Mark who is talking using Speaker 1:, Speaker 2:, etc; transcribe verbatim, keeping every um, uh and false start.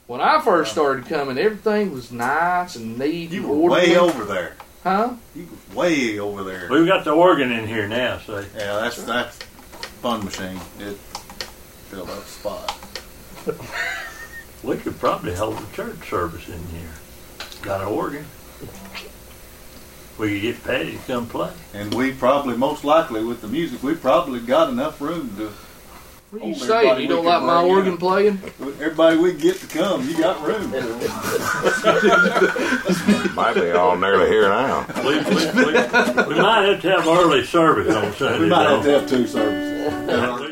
Speaker 1: When I first started coming, everything was nice and neat.
Speaker 2: You
Speaker 1: and
Speaker 2: were
Speaker 1: orderly.
Speaker 2: way over there.
Speaker 1: Huh?
Speaker 2: You were way over there.
Speaker 3: We've got the organ in here now, so.
Speaker 2: Yeah, that's that's fun machine. It filled up the spot.
Speaker 3: We could probably hold a church service in here. Got an organ. We could get Patty to come play.
Speaker 2: And we probably, most likely, with the music, we probably got enough room to.
Speaker 1: What are you
Speaker 2: hold
Speaker 1: saying?
Speaker 2: everybody
Speaker 1: You
Speaker 2: we
Speaker 1: don't
Speaker 2: can
Speaker 1: like my
Speaker 2: bring
Speaker 1: organ
Speaker 2: in.
Speaker 1: playing?
Speaker 2: Everybody we get to come, you got room.
Speaker 4: Might be all nearly here now.
Speaker 3: We, we, we, we might have to have early service on Sunday.
Speaker 2: We might have to
Speaker 3: though.
Speaker 2: have two services.